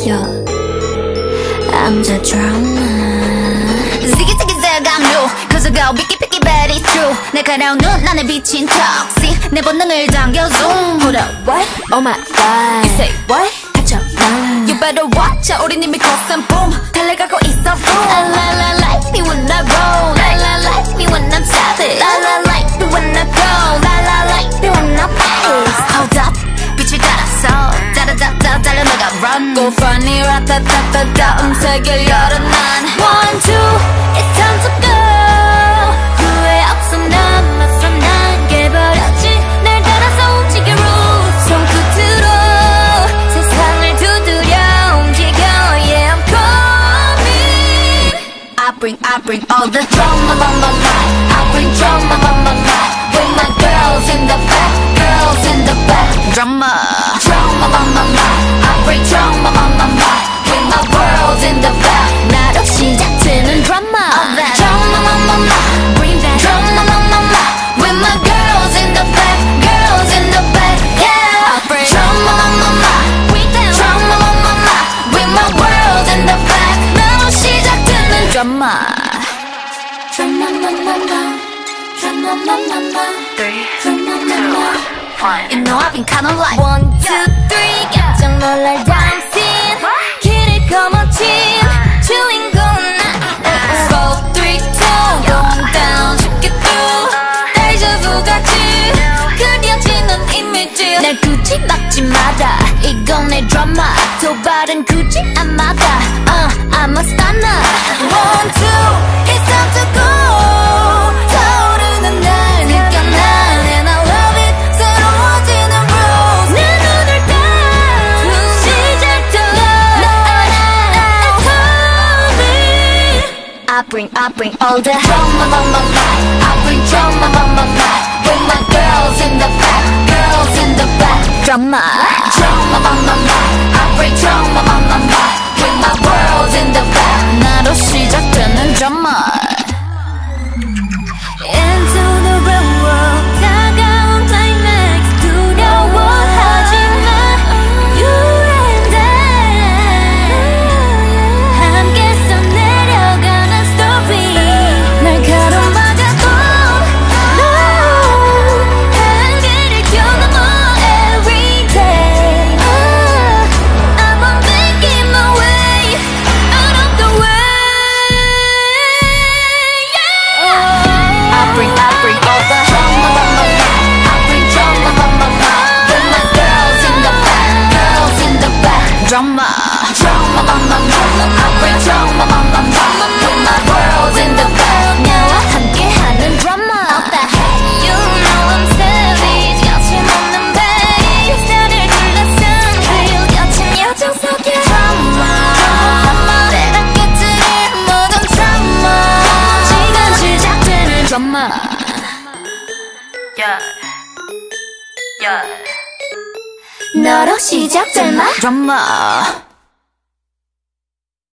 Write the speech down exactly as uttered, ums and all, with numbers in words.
Yo, I'm the drama. Ziggy ziggy zag, I'm new. Cause I go picky picky but it's true. 내 가려운 눈 안에 비친 toxic. 내 본능을 당겨 zoom. Hold up, what? Oh my god. You say what? 갇혀 난. You better watch out. 우린 이미 cross and boom. 달려가고 있어 boom. La la la like me when I roll. La la like me when I'm savage. La la like me when I go. La la like me when I pace. Hold up. 빛을 따라서 따라따따 달려나가 run. Go funny 라따따따따 음색을 열어 난 One two it's time to go. 후회 없어 난 맞서 난 깨버렸지. 날 따라서 움직여 rules. 손끝으로 세상을 두드려 움직여. Yeah I'm coming. I bring I bring all the drama on my mind. I bring drama on my mind. With my girls in the back, girls in the back. Drama, drama on my mind. I bring drama on my mind. With my world in the back. 나로 시작되는 drama. Drama on my mind. Bring that drama on my mind. With my girls in the back, girls in the back. Yeah, I bring drama on my mind. Bring that drama on my mind. With my world in the back. 나로 시작되는 drama. Drama on my mind. Drama on my mind. Three, two, one. You know I've been kinda like one, two, three. 깜짝 놀랄 dancing. 길을 거머쥔 주인공은 나. Four, three, two. Going down 쉽게 through. 데자부 같이 그려지는 이미지. 날 굳이 막지 마라. 이건 내 드라마. 도발은 굳이 안 막아. Uh, I'm a stunner. One, two. It's time to go. 타오르는 날 느껴 난. And I love it. 새로워지는 rules. 내 눈을 딱 시작되어. It's coming. I bring, I bring all the drama on my mind. I bring drama on my mind. With my girls in the back, girls in the back. Drama, drama on my mind. I bring drama on my mind. With my world in the back. 나로 시작되는 drama. Into the real world. 다가온 climax. 두려워하지마. You and I. 함께 써내려가는 story. 날 가로막아도 no. 한계를 뛰어넘어 every day. I'm on making my way out of the way. Yeah. I bring, I bring all the drama on my mind. I bring drama on my mind. With my girls in the back, girls in the back. Drama, drama on my mind. I bring drama on my mind. With my world in the back. 나와 함께하는 drama. You know I'm savage. 거침없는 bass. 나를 둘러싼 real 여친 여정 속에 drama. 때랑 깨뜨릴 모든 drama. 지금 시작되는 drama. Yeah, yeah. 너로 시작될 마 drama.